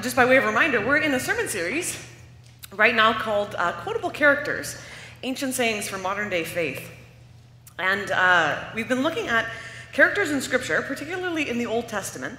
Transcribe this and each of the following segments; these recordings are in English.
just by way of reminder, we're in a sermon series right now called Quotable Characters, Ancient Sayings for Modern Day Faith. And we've been looking at characters in Scripture, particularly in the Old Testament,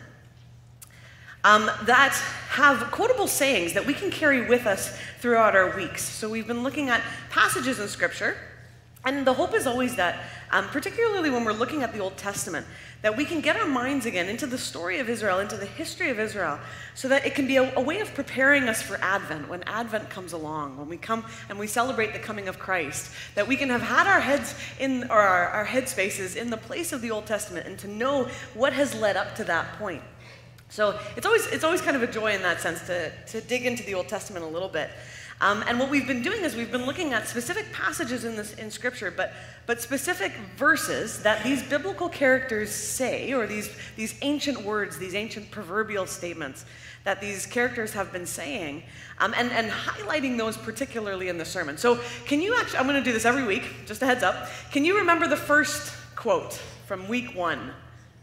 that have quotable sayings that we can carry with us throughout our weeks. So we've been looking at passages in Scripture, and the hope is always that, particularly when we're looking at the Old Testament, that we can get our minds again into the story of Israel, into the history of Israel, so that it can be a way of preparing us for Advent, when Advent comes along, when we come and we celebrate the coming of Christ, that we can have had our heads in, or our head spaces in the place of the Old Testament, and to know what has led up to that point. So it's always kind of a joy in that sense to dig into the Old Testament a little bit. And what we've been doing is we've been looking at specific passages in Scripture, but specific verses that these biblical characters say, or these ancient words, these ancient proverbial statements that these characters have been saying, and highlighting those particularly in the sermon. So can you actually, I'm going to do this every week, just a heads up. Can you remember the first quote from week 1?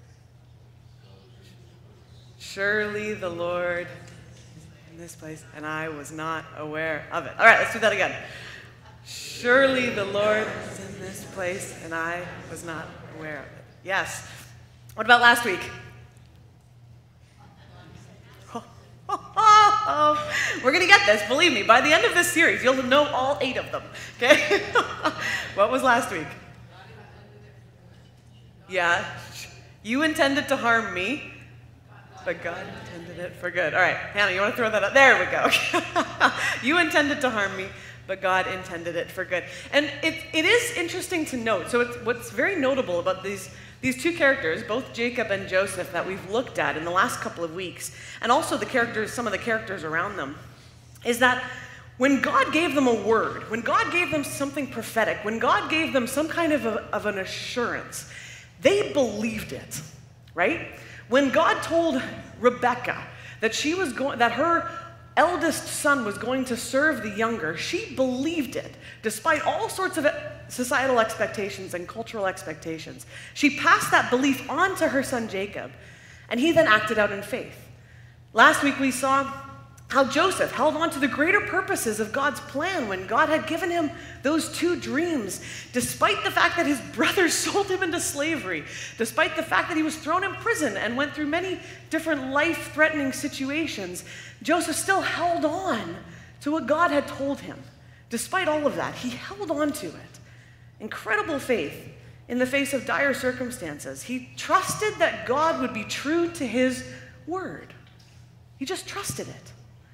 Surely the Lord in this place, and I was not aware of it. All right, let's do that again. Surely the Lord is in this place, and I was not aware of it. Yes. What about last week? We're going to get this, believe me. By the end of this series, you'll know all 8 of them. Okay? What was last week? Yeah. You intended to harm me, but God intended it for good. All right, Hannah, you want to throw that up? There we go. You intended to harm me, but God intended it for good. And it is interesting to note. So what's very notable about these 2 characters, both Jacob and Joseph, that we've looked at in the last couple of weeks, and also some of the characters around them, is that when God gave them a word, when God gave them something prophetic, when God gave them some kind of an assurance, they believed it, right? When God told Rebecca that that her eldest son was going to serve the younger, she believed it, despite all sorts of societal expectations and cultural expectations. She passed that belief on to her son Jacob, and he then acted out in faith. Last week we saw how Joseph held on to the greater purposes of God's plan when God had given him those 2 dreams, despite the fact that his brothers sold him into slavery, despite the fact that he was thrown in prison and went through many different life-threatening situations. Joseph still held on to what God had told him. Despite all of that, he held on to it. Incredible faith in the face of dire circumstances. He trusted that God would be true to his word. He just trusted it.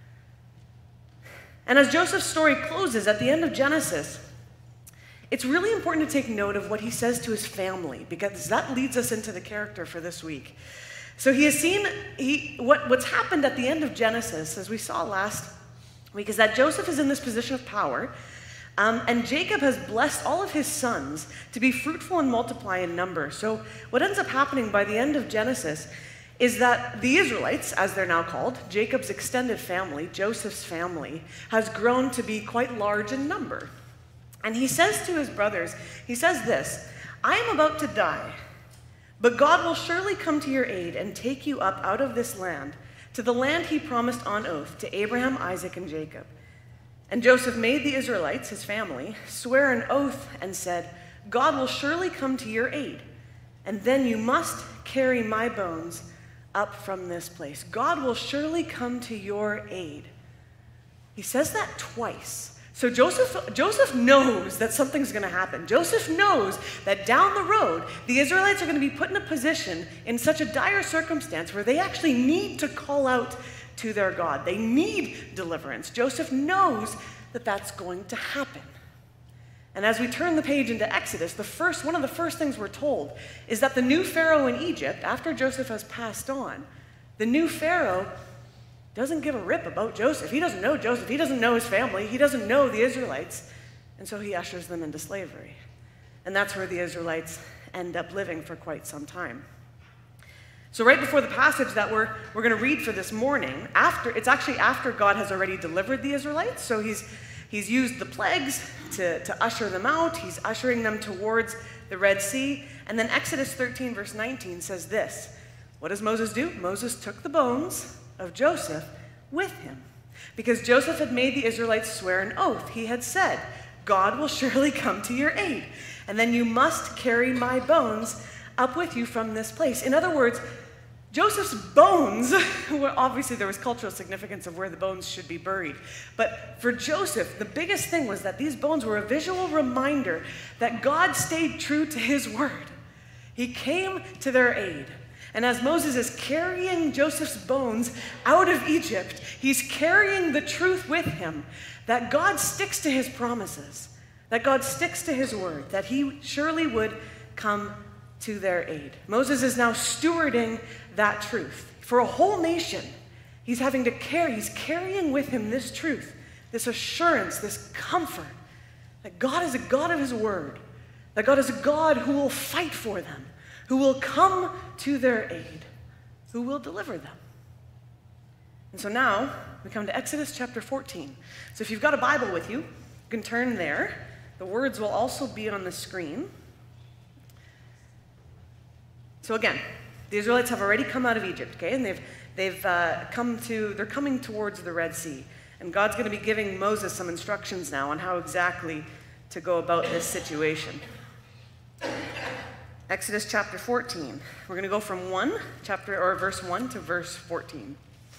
And as Joseph's story closes at the end of Genesis, it's really important to take note of what he says to his family, because that leads us into the character for this week. So he has seen what's happened at the end of Genesis, as we saw last week, is that Joseph is in this position of power, and Jacob has blessed all of his sons to be fruitful and multiply in number. So what ends up happening by the end of Genesis is that the Israelites, as they're now called, Jacob's extended family, Joseph's family, has grown to be quite large in number. And he says to his brothers, he says this, I am about to die, but God will surely come to your aid and take you up out of this land, to the land he promised on oath to Abraham, Isaac, and Jacob. And Joseph made the Israelites, his family, swear an oath and said, God will surely come to your aid, and then you must carry my bones up from this place. God will surely come to your aid. He says that twice. So Joseph knows that something's going to happen. Joseph knows that down the road, the Israelites are going to be put in a position in such a dire circumstance where they actually need to call out to their God. They need deliverance. Joseph knows that that's going to happen. And as we turn the page into Exodus, one of the first things we're told is that the new Pharaoh in Egypt, after Joseph has passed on, the new Pharaoh doesn't give a rip about Joseph. He doesn't know Joseph. He doesn't know his family. He doesn't know the Israelites. And so he ushers them into slavery. And that's where the Israelites end up living for quite some time. So right before the passage that we're going to read for this morning, it's actually after God has already delivered the Israelites. So he's used the plagues to usher them out. He's ushering them towards the Red Sea. And then Exodus 13, verse 19 says this. What does Moses do? Moses took the bones of Joseph with him. Because Joseph had made the Israelites swear an oath. He had said, God will surely come to your aid, and then you must carry my bones up with you from this place. In other words, Joseph's bones, well, obviously there was cultural significance of where the bones should be buried, but for Joseph, the biggest thing was that these bones were a visual reminder that God stayed true to his word. He came to their aid. And as Moses is carrying Joseph's bones out of Egypt, he's carrying the truth with him that God sticks to his promises, that God sticks to his word, that he surely would come to their aid. Moses is now stewarding that truth. For a whole nation, he's carrying with him this truth, this assurance, this comfort, that God is a God of his word, that God is a God who will fight for them, who will come to their aid, who will deliver them. And so now we come to Exodus chapter 14. So if you've got a Bible with you, you can turn there. The words will also be on the screen. So again, the Israelites have already come out of Egypt, okay? And they're coming towards the Red Sea. And God's going to be giving Moses some instructions now on how exactly to go about this situation. Exodus chapter 14. We're going to go from verse 1 to verse 14.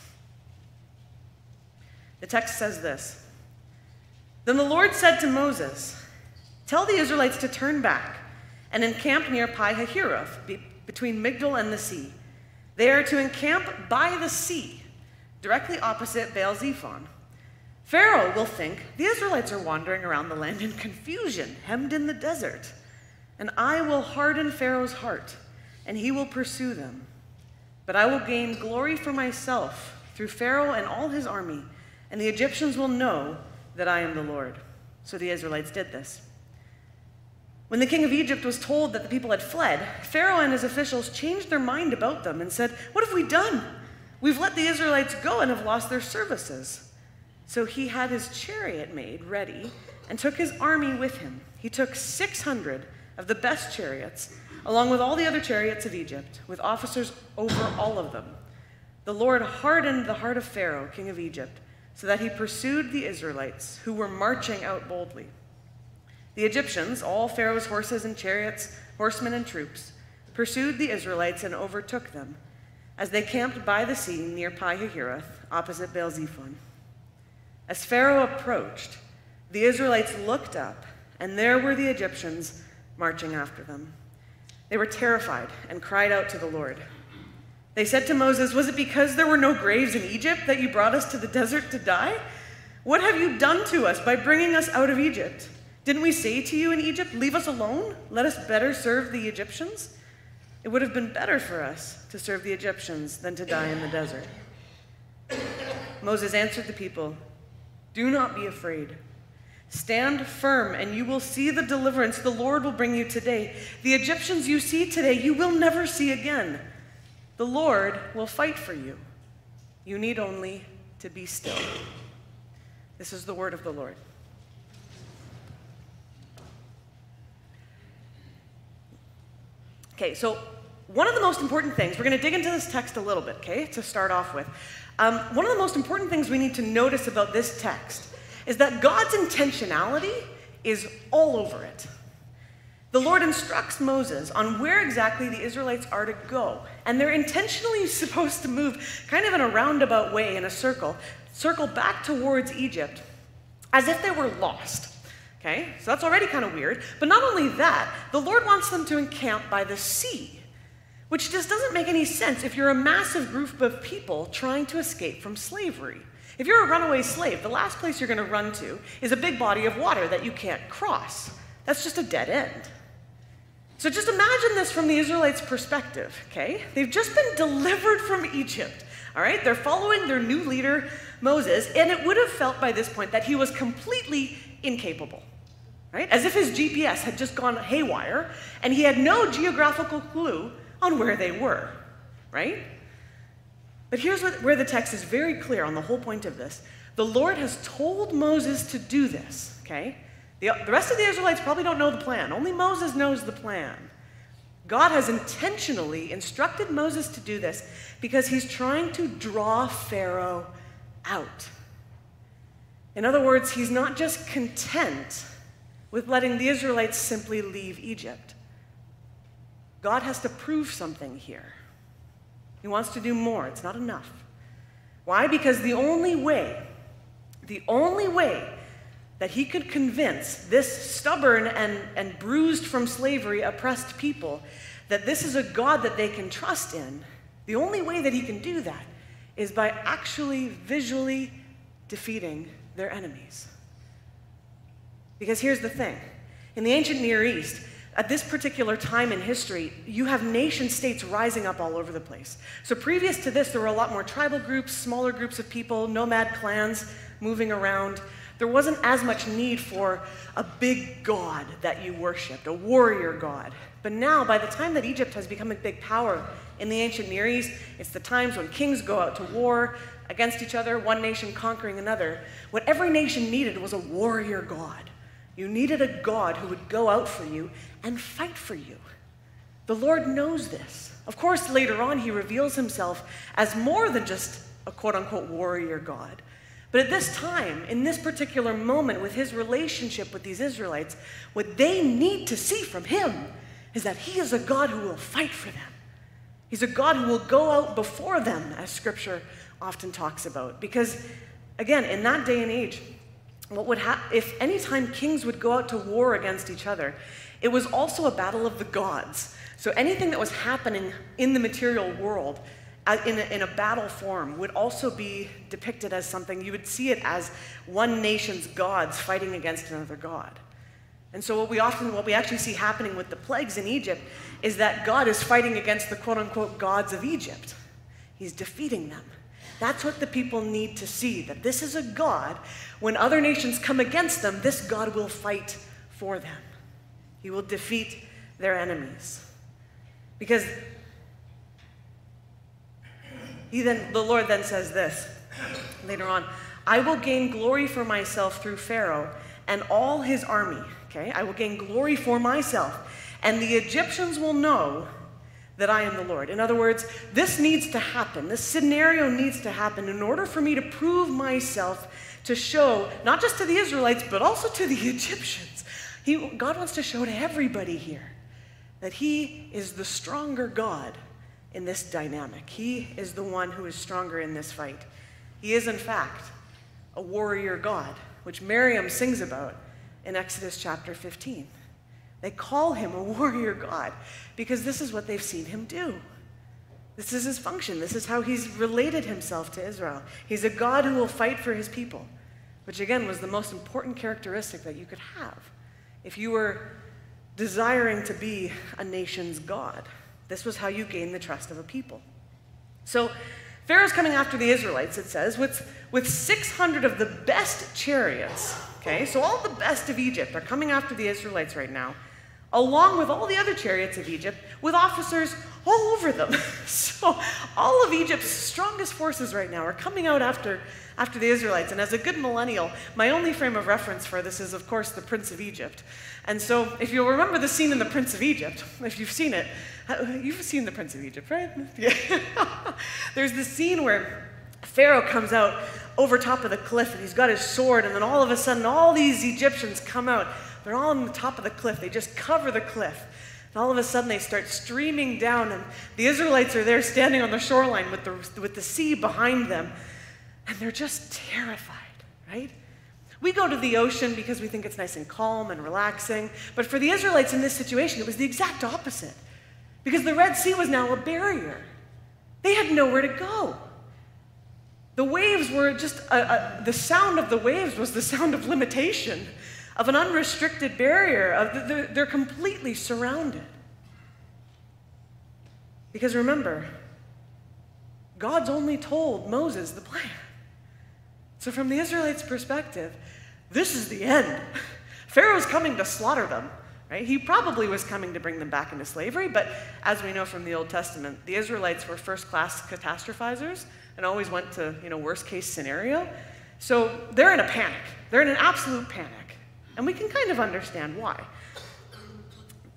The text says this. Then the Lord said to Moses, tell the Israelites to turn back and encamp near Pi-hahiroth, between Migdol and the sea. They are to encamp by the sea, directly opposite Baal-zephon. Pharaoh will think the Israelites are wandering around the land in confusion, hemmed in the desert. And I will harden Pharaoh's heart, and he will pursue them. But I will gain glory for myself through Pharaoh and all his army, and the Egyptians will know that I am the Lord. So the Israelites did this. When the king of Egypt was told that the people had fled, Pharaoh and his officials changed their mind about them and said, what have we done? We've let the Israelites go and have lost their services. So he had his chariot made ready and took his army with him. He took 600 of the best chariots, along with all the other chariots of Egypt, with officers over all of them. The Lord hardened the heart of Pharaoh, king of Egypt, so that he pursued the Israelites, who were marching out boldly. The Egyptians, all Pharaoh's horses and chariots, horsemen and troops, pursued the Israelites and overtook them, as they camped by the sea near Pi-hahiroth, opposite Baal-zephon. As Pharaoh approached, the Israelites looked up, and there were the Egyptians marching after them. They were terrified and cried out to the Lord. They said to Moses, was it because there were no graves in Egypt that you brought us to the desert to die? What have you done to us by bringing us out of Egypt? Didn't we say to you in Egypt, leave us alone? Let us better serve the Egyptians? It would have been better for us to serve the Egyptians than to die in the desert. Moses answered the people, do not be afraid. Stand firm, and you will see the deliverance the Lord will bring you today. The Egyptians you see today, you will never see again. The Lord will fight for you. You need only to be still. This is the word of the Lord. Okay, so one of the most important things, we're going to dig into this text a little bit, okay, to start off with. One of the most important things we need to notice about this text is that God's intentionality is all over it. The Lord instructs Moses on where exactly the Israelites are to go, and they're intentionally supposed to move kind of in a roundabout way, in a circle back towards Egypt, as if they were lost. Okay, so that's already kind of weird. But not only that, the Lord wants them to encamp by the sea, which just doesn't make any sense if you're a massive group of people trying to escape from slavery. If you're a runaway slave, the last place you're going to run to is a big body of water that you can't cross. That's just a dead end. So just imagine this from the Israelites' perspective, okay? They've just been delivered from Egypt, all right? They're following their new leader, Moses, and it would have felt by this point that he was completely incapable, right? As if his GPS had just gone haywire, and he had no geographical clue on where they were, right? But here's where the text is very clear on the whole point of this. The Lord has told Moses to do this, okay? The rest of the Israelites probably don't know the plan. Only Moses knows the plan. God has intentionally instructed Moses to do this because he's trying to draw Pharaoh out. In other words, he's not just content with letting the Israelites simply leave Egypt. God has to prove something here. He wants to do more. It's not enough. Why? Because the only way that he could convince this stubborn and bruised from slavery, oppressed people that this is a God that they can trust in, the only way that he can do that is by actually visually defeating their enemies. Because here's the thing. In the ancient Near East, at this particular time in history, you have nation states rising up all over the place. So previous to this, there were a lot more tribal groups, smaller groups of people, nomad clans moving around. There wasn't as much need for a big god that you worshipped, a warrior god. But now, by the time that Egypt has become a big power in the ancient Near East, it's the times when kings go out to war against each other, one nation conquering another. What every nation needed was a warrior god. You needed a God who would go out for you and fight for you. The Lord knows this. Of course, later on, he reveals himself as more than just a quote-unquote warrior God. But at this time, in this particular moment, with his relationship with these Israelites, what they need to see from him is that he is a God who will fight for them. He's a God who will go out before them, as Scripture often talks about. Because, again, in that day and age, what would happen if any time kings would go out to war against each other, it was also a battle of the gods. So anything that was happening in the material world in a battle form would also be depicted as something, you would see it as one nation's gods fighting against another god. And so what we actually see happening with the plagues in Egypt is that God is fighting against the quote-unquote gods of Egypt. He's defeating them. That's what the people need to see, that this is a God. When other nations come against them, this God will fight for them. He will defeat their enemies. Because the Lord then says this later on, I will gain glory for myself through Pharaoh and all his army. Okay, I will gain glory for myself, and the Egyptians will know that I am the Lord. In other words, this needs to happen. This scenario needs to happen in order for me to prove myself, to show, not just to the Israelites, but also to the Egyptians. God wants to show to everybody here that he is the stronger God in this dynamic. He is the one who is stronger in this fight. He is, in fact, a warrior God, which Miriam sings about in Exodus chapter 15. They call him a warrior God because this is what they've seen him do. This is his function. This is how he's related himself to Israel. He's a God who will fight for his people, which again was the most important characteristic that you could have if you were desiring to be a nation's God. This was how you gain the trust of a people. So Pharaoh's coming after the Israelites, it says, with 600 of the best chariots. Okay, so all the best of Egypt are coming after the Israelites right now, along with all the other chariots of Egypt, with officers all over them. So all of Egypt's strongest forces right now are coming out after the Israelites. And as a good millennial, my only frame of reference for this is, of course, the Prince of Egypt. And so if you'll remember the scene in The Prince of Egypt, if you've seen it, you've seen The Prince of Egypt, right? Yeah. There's this scene where Pharaoh comes out over top of the cliff, and he's got his sword, and then all of a sudden, all these Egyptians come out. They're all on the top of the cliff. They just cover the cliff. And all of a sudden, they start streaming down, and the Israelites are there standing on the shoreline with the sea behind them, and they're just terrified, right? We go to the ocean because we think it's nice and calm and relaxing, but for the Israelites in this situation, it was the exact opposite, because the Red Sea was now a barrier. They had nowhere to go. The waves were just, the sound of the waves was the sound of limitation, of an unrestricted barrier. They're completely surrounded. Because remember, God's only told Moses the plan. So from the Israelites' perspective, this is the end. Pharaoh's coming to slaughter them. Right? He probably was coming to bring them back into slavery, but as we know from the Old Testament, the Israelites were first-class catastrophizers and always went to, worst-case scenario. So they're in a panic. They're in an absolute panic. And we can kind of understand why.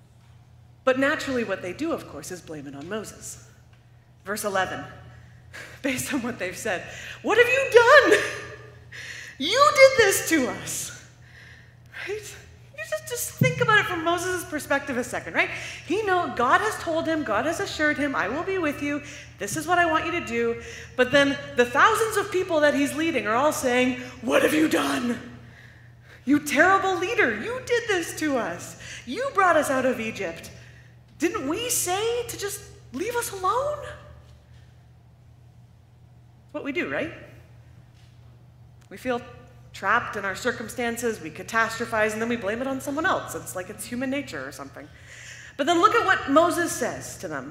But naturally what they do, of course, is blame it on Moses. Verse 11, based on what they've said. What have you done? You did this to us, right? You just think about it from Moses' perspective a second, right? God has told him, God has assured him, I will be with you. This is what I want you to do. But then the thousands of people that he's leading are all saying, what have you done? You terrible leader, you did this to us. You brought us out of Egypt. Didn't we say to just leave us alone? That's what we do, right? We feel trapped in our circumstances, we catastrophize, and then we blame it on someone else. It's like it's human nature or something. But then look at what Moses says to them.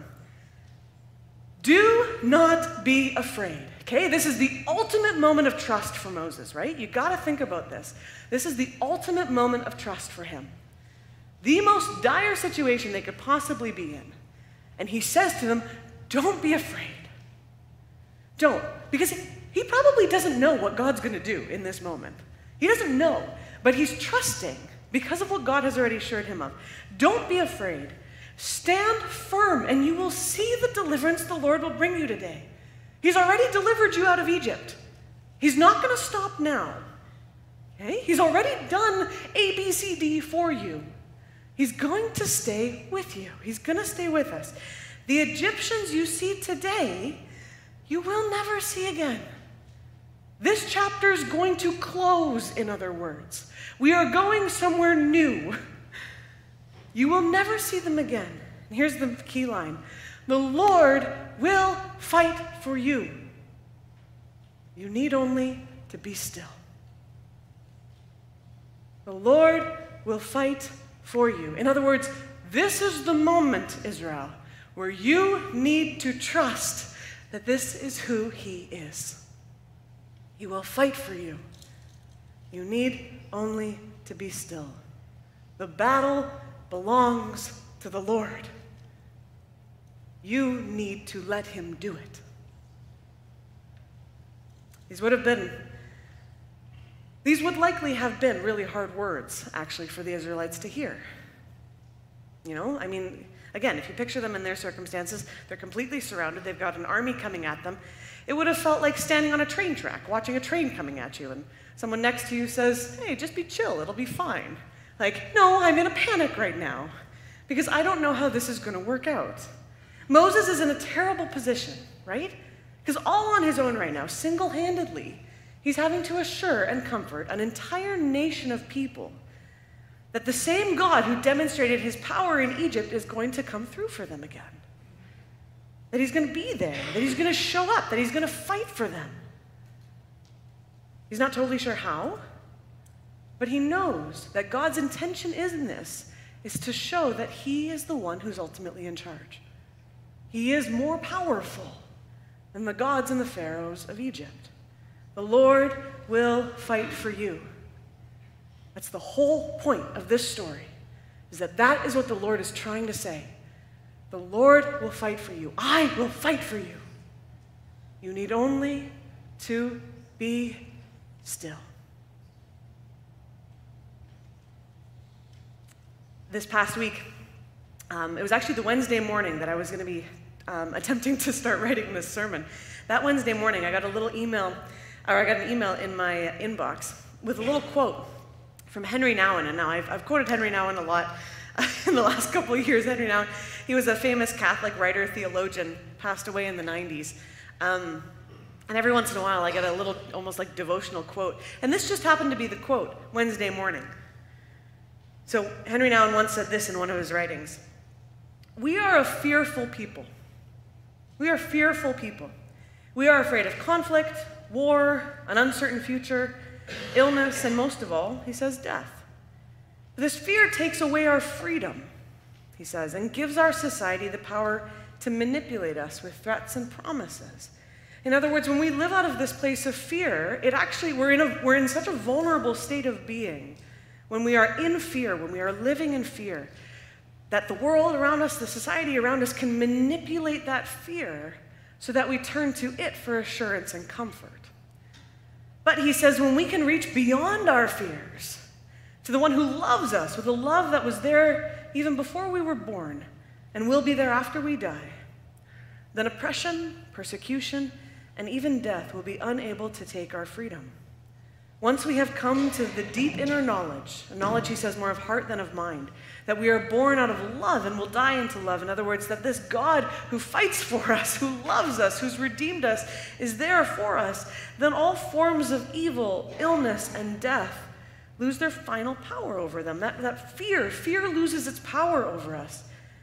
Do not be afraid. Okay, this is the ultimate moment of trust for Moses, right? You got to think about this. This is the ultimate moment of trust for him. The most dire situation they could possibly be in. And he says to them, don't be afraid. Don't. Because he probably doesn't know what God's going to do in this moment. He doesn't know, but he's trusting because of what God has already assured him of. Don't be afraid. Stand firm, and you will see the deliverance the Lord will bring you today. He's already delivered you out of Egypt. He's not going to stop now. Okay? He's already done A, B, C, D for you. He's going to stay with you. He's going to stay with us. The Egyptians you see today, you will never see again. This chapter is going to close, in other words. We are going somewhere new. You will never see them again. And here's the key line. The Lord will fight for you. You need only to be still. The Lord will fight for you. In other words, this is the moment, Israel, where you need to trust that this is who he is. He will fight for you. You need only to be still. The battle belongs to the Lord. You need to let him do it. These would likely have been really hard words, actually, for the Israelites to hear. Again, if you picture them in their circumstances, they're completely surrounded, they've got an army coming at them. It would have felt like standing on a train track, watching a train coming at you, and someone next to you says, hey, just be chill, it'll be fine. Like, no, I'm in a panic right now, because I don't know how this is going to work out. Moses is in a terrible position, right? Because all on his own right now, single-handedly, he's having to assure and comfort an entire nation of people that the same God who demonstrated his power in Egypt is going to come through for them again. That he's going to be there, that he's going to show up, that he's going to fight for them. He's not totally sure how, but he knows that God's intention in this is to show that he is the one who's ultimately in charge. He is more powerful than the gods and the pharaohs of Egypt. The Lord will fight for you. That's the whole point of this story, is that is what the Lord is trying to say. The Lord will fight for you. I will fight for you. You need only to be still. This past week, it was actually the Wednesday morning that I was going to be attempting to start writing this sermon. That Wednesday morning, I got an email in my inbox with a little quote from Henry Nouwen. And now I've quoted Henry Nouwen a lot in the last couple of years. Henry Nouwen, he was a famous Catholic writer, theologian, passed away in the 90s. And every once in a while, I get a little, almost like devotional quote. And this just happened to be the quote, Wednesday morning. So Henry Nouwen once said this in one of his writings. We are a fearful people. We are fearful people. We are afraid of conflict, war, an uncertain future, illness, and most of all, he says, death. This fear takes away our freedom, he says, and gives our society the power to manipulate us with threats and promises. In other words, when we live out of this place of fear, we're in such a vulnerable state of being. When we are in fear, when we are living in fear, that the world around us, the society around us can manipulate that fear so that we turn to it for assurance and comfort. But he says when we can reach beyond our fears to the one who loves us with a love that was there even before we were born and will be there after we die, then oppression, persecution, and even death will be unable to take our freedom. Once we have come to the deep inner knowledge, a knowledge, he says, more of heart than of mind, that we are born out of love and will die into love. In other words, that this God who fights for us, who loves us, who's redeemed us, is there for us, then all forms of evil, illness, and death lose their final power over them. That fear loses its power over us.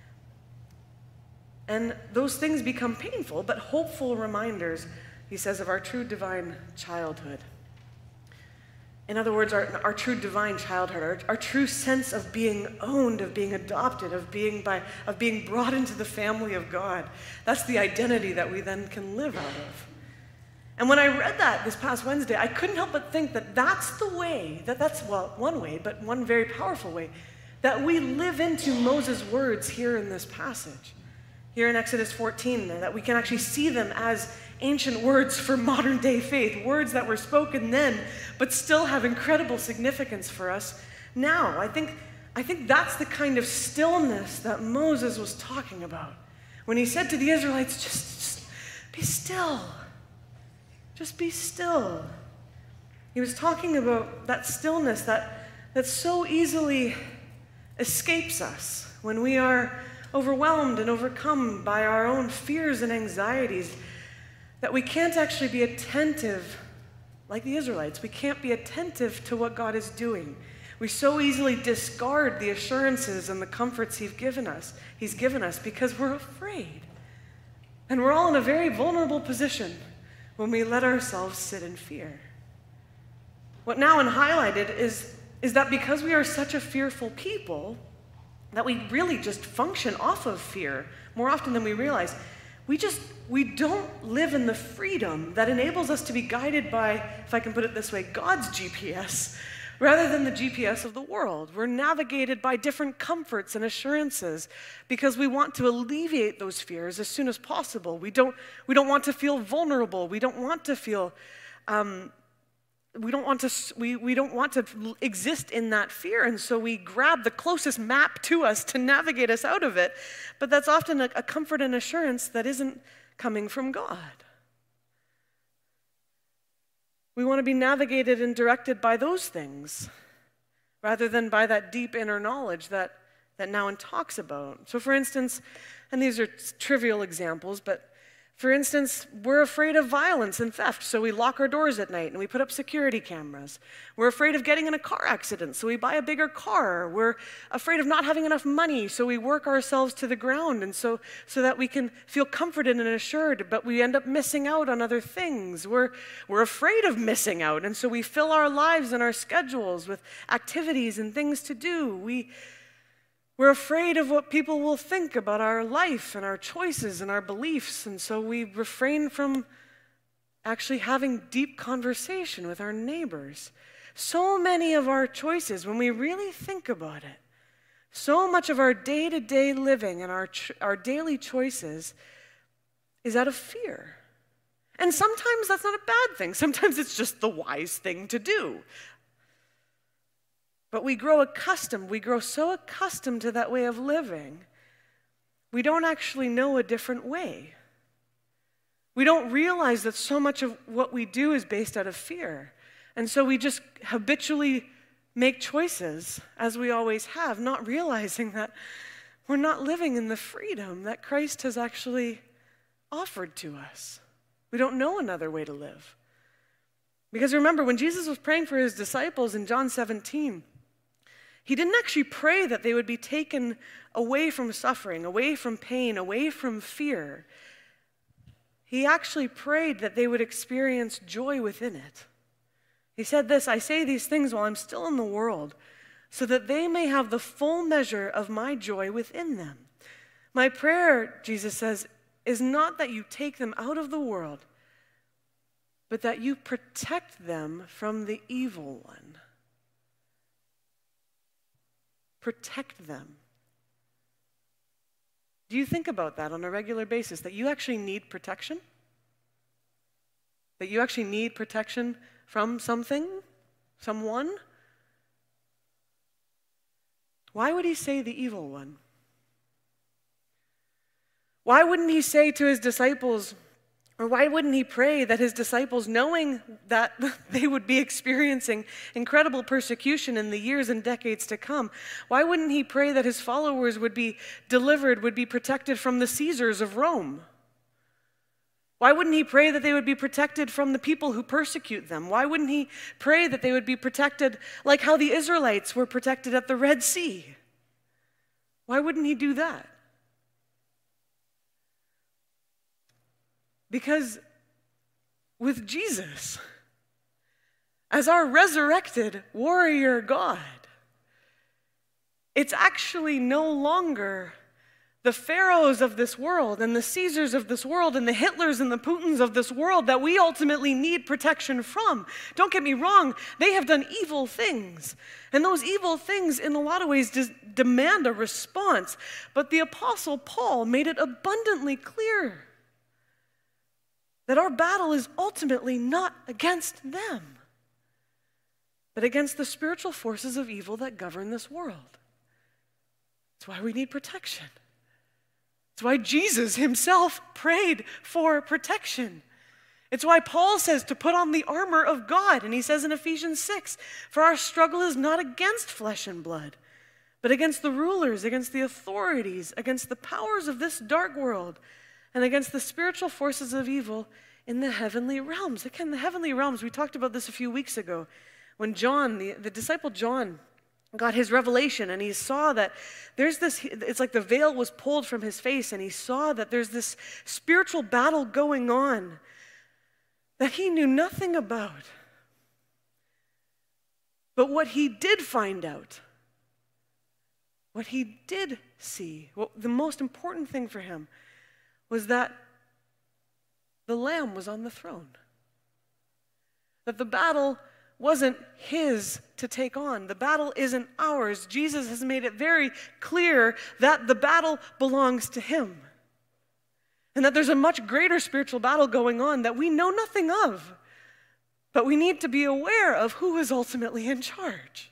And those things become painful, but hopeful reminders, he says, of our true divine childhood. In other words, our true divine childhood, our true sense of being owned, of being adopted, of being brought into the family of God. That's the identity that we then can live out of. And when I read that this past Wednesday, I couldn't help but think that that's the way, that's one way, but one very powerful way, that we live into Moses' words here in this passage. Here in Exodus 14, that we can actually see them as ancient words for modern day faith, words that were spoken then, but still have incredible significance for us now. I think that's the kind of stillness that Moses was talking about when he said to the Israelites, just be still. Just be still. He was talking about that stillness that so easily escapes us when we are overwhelmed and overcome by our own fears and anxieties, that we can't actually be attentive like the Israelites. We can't be attentive to what God is doing. We so easily discard the assurances and the comforts He's given us because we're afraid. And we're all in a very vulnerable position when we let ourselves sit in fear. What Nouwen highlighted is that because we are such a fearful people, that we really just function off of fear more often than we realize. We don't live in the freedom that enables us to be guided by, if I can put it this way, God's GPS, rather than the GPS of the world. We're navigated by different comforts and assurances because we want to alleviate those fears as soon as possible. We don't want to feel vulnerable. We don't want to feel we don't want to exist in that fear, and so we grab the closest map to us to navigate us out of it. But that's often a comfort and assurance that isn't coming from God. We want to be navigated and directed by those things rather than by that deep inner knowledge that Nouwen talks about. So for instance, and these are trivial examples, but for instance, we're afraid of violence and theft, so we lock our doors at night and we put up security cameras. We're afraid of getting in a car accident, so we buy a bigger car. We're afraid of not having enough money, so we work ourselves to the ground, and so that we can feel comforted and assured, but we end up missing out on other things. We're afraid of missing out, and so we fill our lives and our schedules with activities and things to do. We're afraid of what people will think about our life and our choices and our beliefs, and so we refrain from actually having deep conversation with our neighbors. So many of our choices, when we really think about it, so much of our day-to-day living and our daily choices is out of fear. And sometimes that's not a bad thing. Sometimes it's just the wise thing to do. But we grow so accustomed to that way of living, we don't actually know a different way. We don't realize that so much of what we do is based out of fear. And so we just habitually make choices, as we always have, not realizing that we're not living in the freedom that Christ has actually offered to us. We don't know another way to live. Because remember, when Jesus was praying for his disciples in John 17, he didn't actually pray that they would be taken away from suffering, away from pain, away from fear. He actually prayed that they would experience joy within it. He said this, "I say these things while I'm still in the world, so that they may have the full measure of my joy within them." My prayer, Jesus says, is not that you take them out of the world, but that you protect them from the evil one. Protect them. Do you think about that on a regular basis, that you actually need protection? That you actually need protection from something, someone? Why would he say the evil one? Why wouldn't he say to his disciples, Or why wouldn't he pray that his disciples, knowing that they would be experiencing incredible persecution in the years and decades to come, why wouldn't he pray that his followers would be delivered, would be protected from the Caesars of Rome? Why wouldn't he pray that they would be protected from the people who persecute them? Why wouldn't he pray that they would be protected like how the Israelites were protected at the Red Sea? Why wouldn't he do that? Because with Jesus as our resurrected warrior God, it's actually no longer the pharaohs of this world and the Caesars of this world and the Hitlers and the Putins of this world that we ultimately need protection from. Don't get me wrong, they have done evil things. And those evil things in a lot of ways demand a response. But the Apostle Paul made it abundantly clear that our battle is ultimately not against them, but against the spiritual forces of evil that govern this world. That's why we need protection. That's why Jesus himself prayed for protection. It's why Paul says to put on the armor of God. And he says in Ephesians 6, for our struggle is not against flesh and blood, but against the rulers, against the authorities, against the powers of this dark world, and against the spiritual forces of evil in the heavenly realms. Again, the heavenly realms, we talked about this a few weeks ago when John, the disciple John, got his revelation and he saw that there's this, it's like the veil was pulled from his face and he saw that there's this spiritual battle going on that he knew nothing about. But what he did find out, what he did see, the most important thing for him was that the Lamb was on the throne. That the battle wasn't his to take on. The battle isn't ours. Jesus has made it very clear that the battle belongs to him. And that there's a much greater spiritual battle going on that we know nothing of. But we need to be aware of who is ultimately in charge.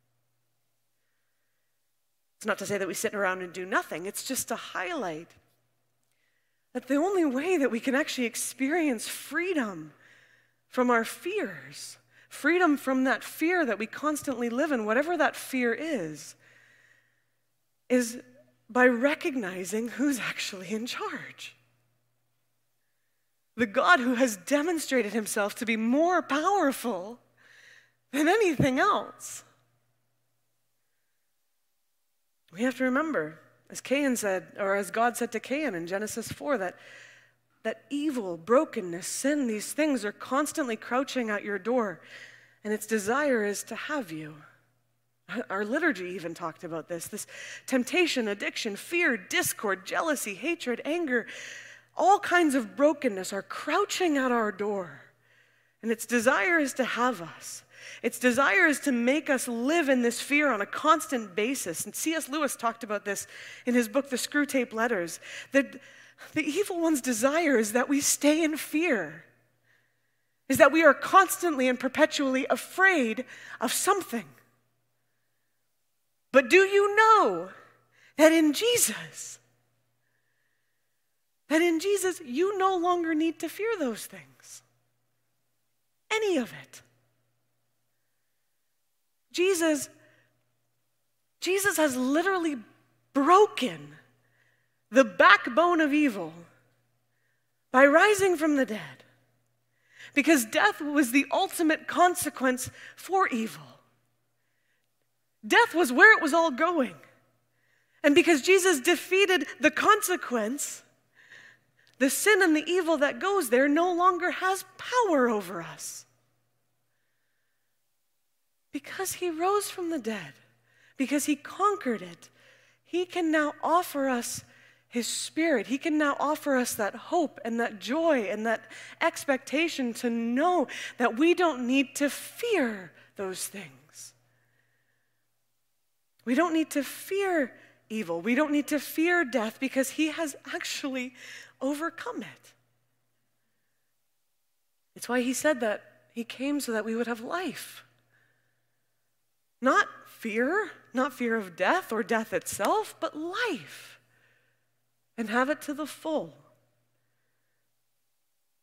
It's not to say that we sit around and do nothing. It's just to highlight that the only way that we can actually experience freedom from our fears, freedom from that fear that we constantly live in, whatever that fear is by recognizing who's actually in charge. The God who has demonstrated himself to be more powerful than anything else. We have to remember, as Cain said, or as God said to Cain in Genesis 4, that evil, brokenness, sin, these things are constantly crouching at your door, and its desire is to have you. Our liturgy even talked about this temptation, addiction, fear, discord, jealousy, hatred, anger, all kinds of brokenness are crouching at our door, and its desire is to have us. Its desire is to make us live in this fear on a constant basis. And C.S. Lewis talked about this in his book, The Screwtape Letters. The evil one's desire is that we stay in fear, is that we are constantly and perpetually afraid of something. But do you know that in Jesus, you no longer need to fear those things? Any of it. Jesus has literally broken the backbone of evil by rising from the dead. Because death was the ultimate consequence for evil. Death was where it was all going. And because Jesus defeated the consequence, the sin and the evil that goes there no longer has power over us. Because he rose from the dead, because he conquered it, he can now offer us his Spirit. He can now offer us that hope and that joy and that expectation to know that we don't need to fear those things. We don't need to fear evil. We don't need to fear death because he has actually overcome it. It's why he said that he came so that we would have life. Not fear of death or death itself, but life. And have it to the full.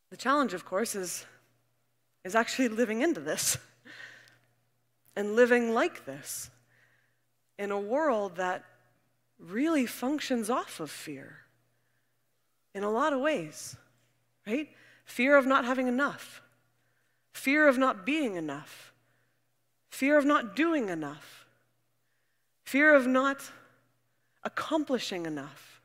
The challenge, of course, is actually living into this and living like this in a world that really functions off of fear in a lot of ways, right? Fear of not having enough, fear of not being enough, fear of not doing enough, fear of not accomplishing enough.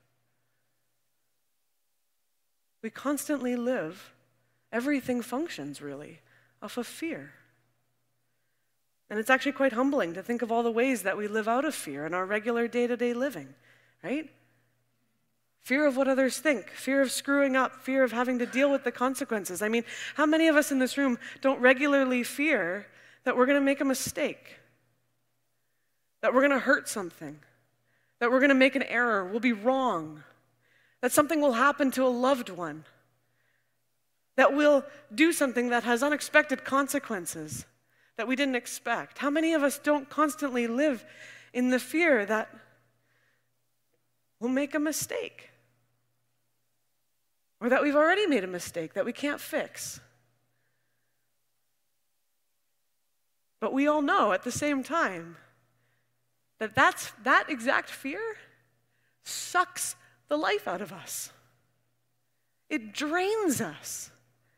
We constantly live, everything functions really off of fear. And it's actually quite humbling to think of all the ways that we live out of fear in our regular day-to-day living, right? Fear of what others think, fear of screwing up, fear of having to deal with the consequences. I mean, how many of us in this room don't regularly fear that we're going to make a mistake, that we're going to hurt something, that we're going to make an error, we'll be wrong, that something will happen to a loved one, that we'll do something that has unexpected consequences that we didn't expect? How many of us don't constantly live in the fear that we'll make a mistake, or that we've already made a mistake that we can't fix? But we all know at the same time that that exact fear sucks the life out of us. It drains us.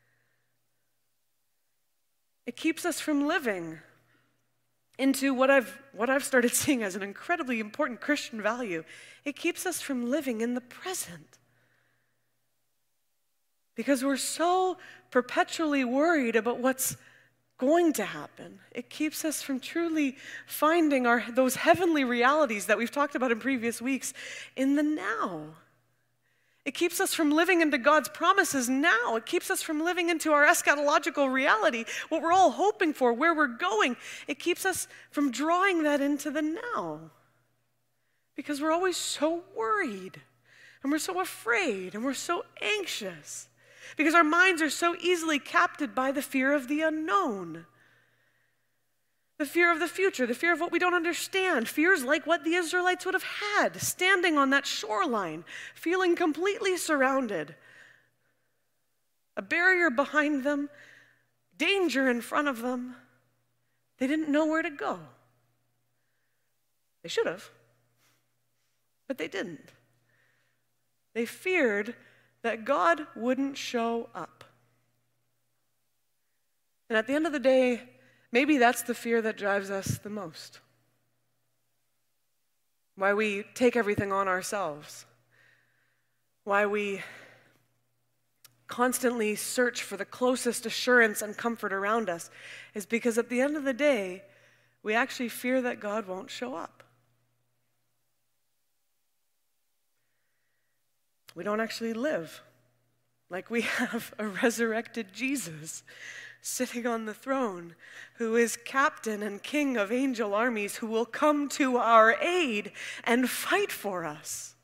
It keeps us from living into what I've started seeing as an incredibly important Christian value. It keeps us from living in the present. Because we're so perpetually worried about what's going to happen. It keeps us from truly finding those heavenly realities that we've talked about in previous weeks in the now. It keeps us from living into God's promises now. It keeps us from living into our eschatological reality, what we're all hoping for, where we're going. It keeps us from drawing that into the now. Because we're always so worried, and we're so afraid, and we're so anxious. Because our minds are so easily captured by the fear of the unknown. The fear of the future, the fear of what we don't understand. Fears like what the Israelites would have had, standing on that shoreline, feeling completely surrounded. A barrier behind them, danger in front of them. They didn't know where to go. They should have, but they didn't. They feared that God wouldn't show up. And at the end of the day, maybe that's the fear that drives us the most. Why we take everything on ourselves. Why we constantly search for the closest assurance and comfort around us is because at the end of the day, we actually fear that God won't show up. We don't actually live like we have a resurrected Jesus sitting on the throne, who is captain and king of angel armies, who will come to our aid and fight for us.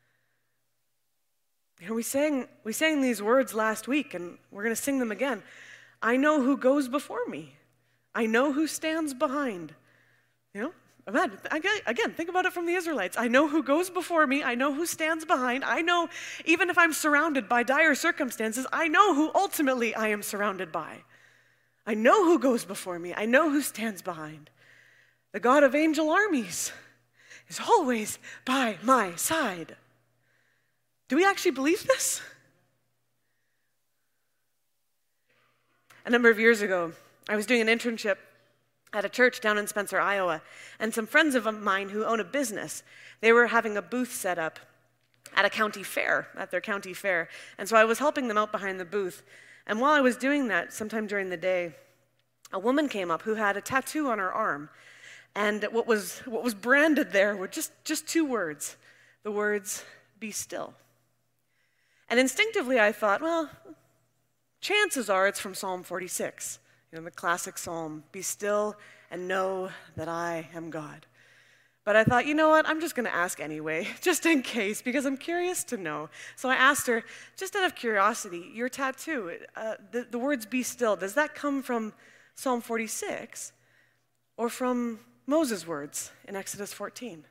You know, we sang these words last week, and we're going to sing them again. I know who goes before me. I know who stands behind. You know, again, think about it from the Israelites. I know who goes before me. I know who stands behind. I know, even if I'm surrounded by dire circumstances, I know who ultimately I am surrounded by. I know who goes before me. I know who stands behind. The God of angel armies is always by my side. Do we actually believe this? A number of years ago, I was doing an internship at a church down in Spencer, Iowa, and some friends of mine who own a business, they were having a booth set up at their county fair. And so I was helping them out behind the booth. And while I was doing that, sometime during the day, a woman came up who had a tattoo on her arm. And what was branded there were just two words. The words, "Be still." And instinctively I thought, well, chances are it's from Psalm 46. You know, the classic psalm, "Be still and know that I am God." But I thought, you know what, I'm just going to ask anyway, just in case, because I'm curious to know. So I asked her, just out of curiosity, your tattoo, the words "be still," does that come from Psalm 46 or from Moses' words in Exodus 14?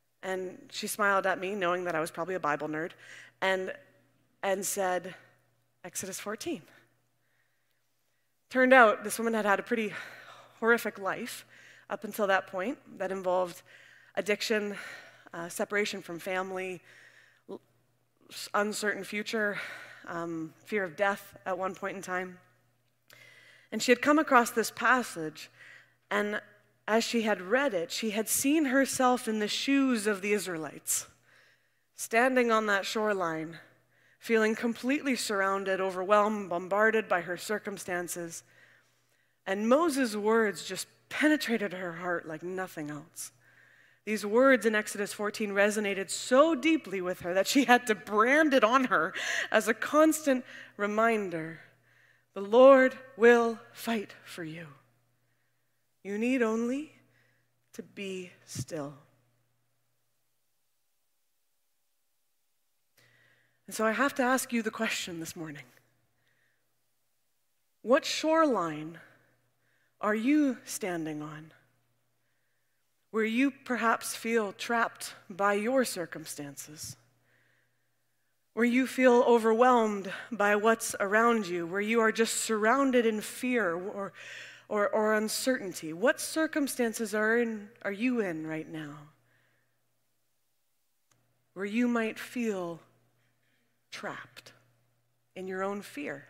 And she smiled at me, knowing that I was probably a Bible nerd, and said, Exodus 14. Turned out this woman had had a pretty horrific life up until that point that involved addiction, separation from family, uncertain future, fear of death at one point in time. And she had come across this passage, and as she had read it, she had seen herself in the shoes of the Israelites, standing on that shoreline, feeling completely surrounded, overwhelmed, bombarded by her circumstances. And Moses' words just penetrated her heart like nothing else. These words in Exodus 14 resonated so deeply with her that she had to brand it on her as a constant reminder. The Lord will fight for you. You need only to be still. And so I have to ask you the question this morning. What shoreline are you standing on? Where you perhaps feel trapped by your circumstances? Where you feel overwhelmed by what's around you? Where you are just surrounded in fear or uncertainty? What circumstances are you in right now? Where you might feel trapped in your own fear.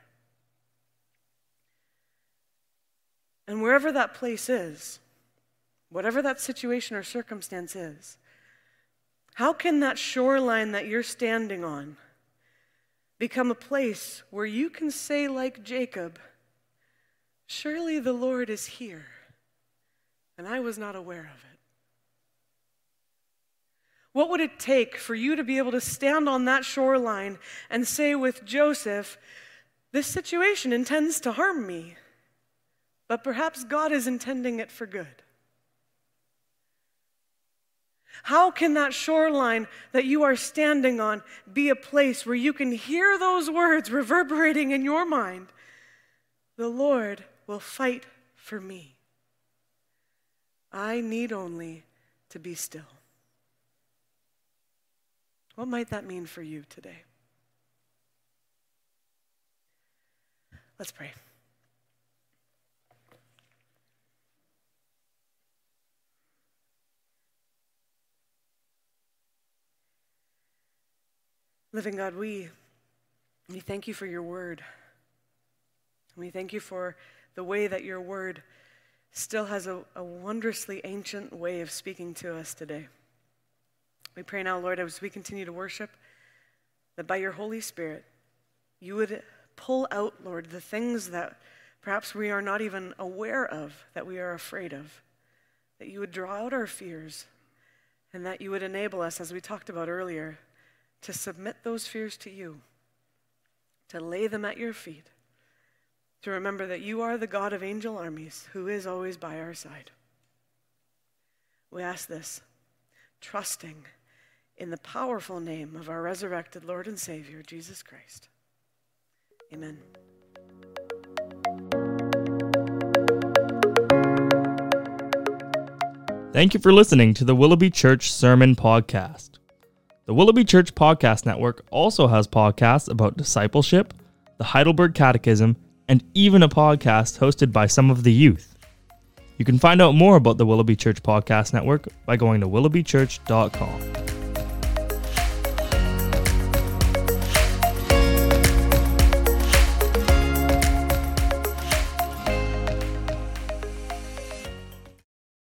And wherever that place is, whatever that situation or circumstance is, how can that shoreline that you're standing on become a place where you can say like Jacob, surely the Lord is here, and I was not aware of it? What would it take for you to be able to stand on that shoreline and say with Joseph, this situation intends to harm me, but perhaps God is intending it for good? How can that shoreline that you are standing on be a place where you can hear those words reverberating in your mind? The Lord will fight for me. I need only to be still. What might that mean for you today? Let's pray. Living God, we thank you for your word. We thank you for the way that your word still has a wondrously ancient way of speaking to us today. We pray now, Lord, as we continue to worship, that by your Holy Spirit, you would pull out, Lord, the things that perhaps we are not even aware of, that we are afraid of, that you would draw out our fears, and that you would enable us, as we talked about earlier, to submit those fears to you, to lay them at your feet, to remember that you are the God of angel armies who is always by our side. We ask this, trusting in the powerful name of our resurrected Lord and Savior, Jesus Christ. Amen. Thank you for listening to the Willoughby Church Sermon Podcast. The Willoughby Church Podcast Network also has podcasts about discipleship, the Heidelberg Catechism, and even a podcast hosted by some of the youth. You can find out more about the Willoughby Church Podcast Network by going to willoughbychurch.com.